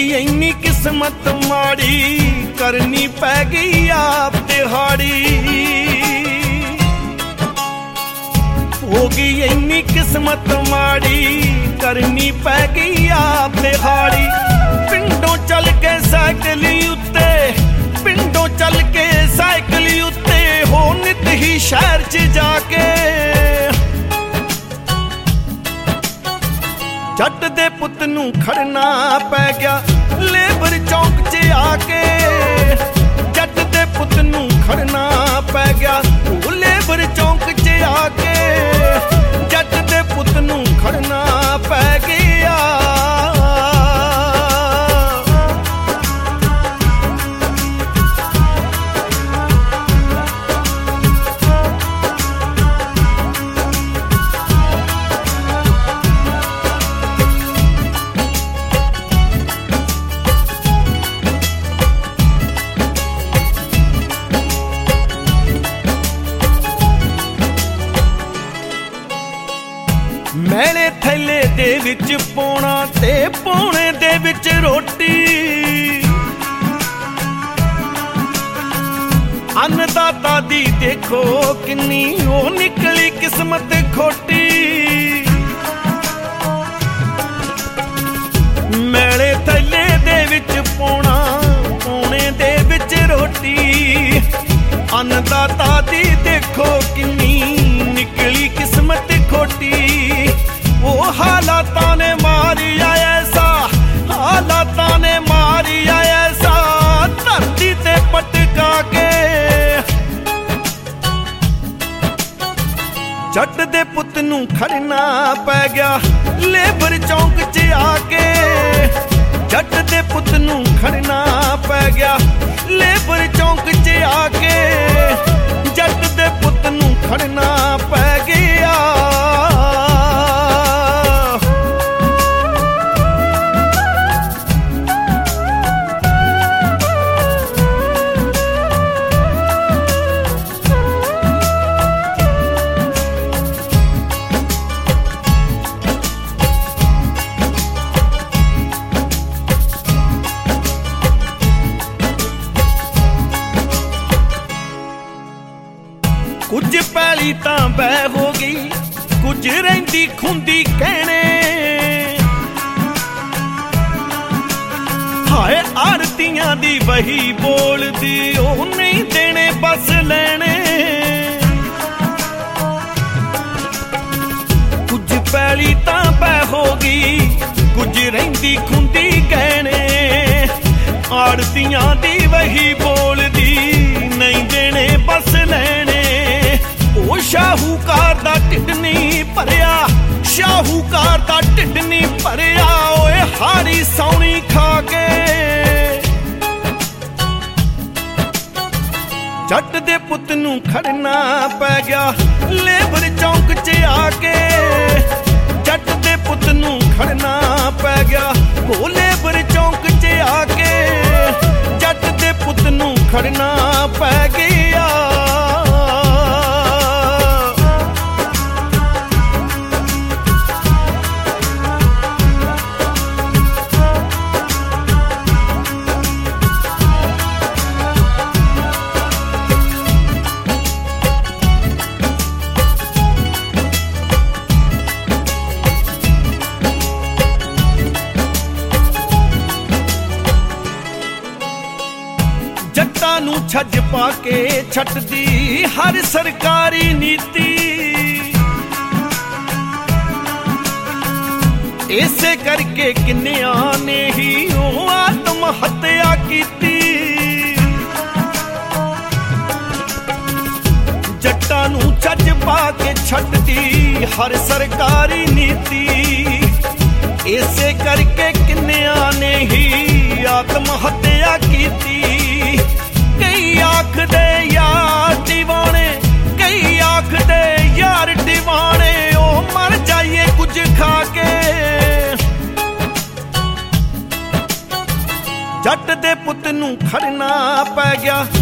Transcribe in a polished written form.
ਇੰਨੀ ਕਿਸਮਤ ਮਾੜੀ, ਕਰਨੀ ਪੈ ਗਈ ਆਪ ਦਿਹਾੜੀ। ਹੋ ਗਈ ਇੰਨੀ ਕਿਸਮਤ ਮਾੜੀ, ਕਰਨੀ ਪੈ ਗਈ ਆਪ ਦਿਹਾੜੀ। ਪਿੰਡੋਂ ਚੱਲ ਕੇ ਸਾਈਕਲੀ ਉੱਤੇ, ਪਿੰਡੋਂ ਚੱਲ ਕੇ ਸਾਈਕਲੀ ਉੱਤੇ, ਹੋ ਨਿਤ ਹੀ ਸ਼ਹਿਰ 'ਚ ਜਾ ਕੇ। ਜੱਟ ਦੇ ਪੁੱਤ ਨੂੰ ਖੜਨਾ ਪੈ ਗਿਆ ਲੇਬਰ ਚੌਂਕ 'ਚ ਆ ਕੇ। ਜੱਟ ਦੇ ਪੁੱਤ ਨੂੰ ਖੜਨਾ ਪੈ ਗਿਆ ਉਹ ਲੇਬਰ ਚੌਂਕ 'ਚ ਆ ਕੇ। ਜੱਟ ਦੇ ਪੁੱਤ ਨੂੰ ਖੜਨਾ ਪੈ ਗਿਆ। ਮੈਲੇ ਥੈਲੇ ਦੇ ਵਿੱਚ ਪਾਉਣਾ ਤੇ ਪਾਉਣੇ ਦੇ ਵਿੱਚ ਰੋਟੀ। ਅੰਨਦਾਤਾ ਦੀ ਦੇਖੋ ਕਿੰਨੀ ਉਹ ਨਿਕਲੀ ਕਿਸਮਤ ਖੋਟੀ। ਮੈਲੇ ਥੈਲੇ ਦੇ ਵਿੱਚ ਪਾਉਣਾ, ਪਾਉਣੇ ਦੇ ਵਿੱਚ ਰੋਟੀ। ਅੰਨਦਾਤਾ ਦੀ ਦੇਖੋ ਕਿੰਨੀ ਨਿਕਲੀ ਕਿਸਮਤ ਖੋਟੀ। ਉਹ ਹਾਲਾਤਾਂ ਨੇ ਮਾਰਿਆ ਐਸਾ, ਹਾਲਾਤਾਂ ਨੇ ਮਾਰਿਆ ਐਸਾ, ਧਰਤੀ ਤੇ ਪਟਕਾ ਕੇ। ਜੱਟ ਦੇ ਪੁੱਤ ਨੂੰ ਖੜਨਾ ਪੈ ਗਿਆ ਲੇਬਰ ਚੌਂਕ 'ਚ ਆ ਕੇ। ਜੱਟ ਦੇ ਪੁੱਤ ਨੂੰ ਖੜਨਾ ਪੈ ਗਿਆ ਲੇਬਰ ਚੌਂਕ 'ਚ ਆ ਕੇ। ਜੱਟ ਦੇ ਪੁੱਤ ਨੂੰ ਖੜਨਾ ਪੈ ਗਿਆ। ਕੁਝ ਪੈਲੀ ਤਾਂ ਬਹਿ ਹੋ ਗਈ, ਕੁਝ ਰਹਿੰਦੀ ਖੁੰਦੀ ਕਹਿਣੇ। ਹਾਏ ਆਰਤੀਆਂ ਦੀ ਵਹੀ ਬੋਲਦੀ, ਉਹ ਨਹੀਂ ਦੇਣੇ ਬਸ ਲੈਣੇ। ਕੁਝ ਪੈਲੀ ਤਾਂ ਬਹਿ ਹੋ ਗਈ, ਕੁਝ ਰਹਿੰਦੀ ਖੁੰਦੀ ਕਹਿਣੇ। ਆਰਤੀਆਂ ਦੀ ਵਹੀ ਬੋਲਦੀ, ਨਹੀਂ ਦੇਣੇ ਬਸ ਲੈਣੇ। ਉਹ ਸ਼ਾਹੂਕਾਰ ਦਾ ਢਿੱਡ ਨਹੀਂ ਭਰਿਆ, ਸ਼ਾਹੂਕਾਰ ਦਾ ਢਿੱਡ ਨਹੀਂ ਭਰਿਆ। ਓਏ ਹਾਰੀ ਸੌਣੀ ਖਾ ਕੇ। ਜੱਟ ਦੇ ਪੁੱਤ ਨੂੰ ਖੜਨਾ ਪੈ ਗਿਆ ਲੇਬਰ ਚੌਂਕ 'ਚ ਆ ਕੇ। ਜੱਟ ਦੇ ਪੁੱਤ ਨੂੰ ਖੜਨਾ ਪੈ ਗਿਆ ਉਹ ਲੇਬਰ ਚੌਂਕ 'ਚ ਆ ਕੇ। ਜੱਟ ਦੇ ਪੁੱਤ ਨੂੰ ਖੜਨਾ ਪੈ ਗਿਆ। ਜੱਟਾਂ ਨੂੰ ਛੱਜ ਪਾ ਕੇ ਛੱਡਦੀ ਹਰ ਸਰਕਾਰੀ ਨੀਤੀ। ਇਸੇ ਕਰਕੇ ਕਿੰਨਿਆਂ ਨੇ ਹੀ ਉਹ ਆਤਮ ਹੱਤਿਆ ਕੀਤੀ। ਜੱਟਾਂ ਨੂੰ ਛੱਜ ਪਾ ਕੇ ਛੱਡਦੀ ਹਰ ਸਰਕਾਰੀ ਨੀਤੀ। ਇਸੇ ਕਰਕੇ ਕਿੰਨਿਆਂ ਨੇ ਹੀ ਆਤਮ ਹੱਤਿਆ ਕੀਤੀ। ਕਈ ਆਖਦੇ ਯਾਰ ਦੀਵਾਨੇ, ਕਈ ਆਖਦੇ ਯਾਰ ਦੀਵਾਨੇ, ਉਹ ਮਰ ਜਾਈਏ ਕੁਝ ਖਾ ਕੇ। ਜੱਟ ਦੇ ਪੁੱਤ ਨੂੰ ਖੜਨਾ ਪੈ ਗਿਆ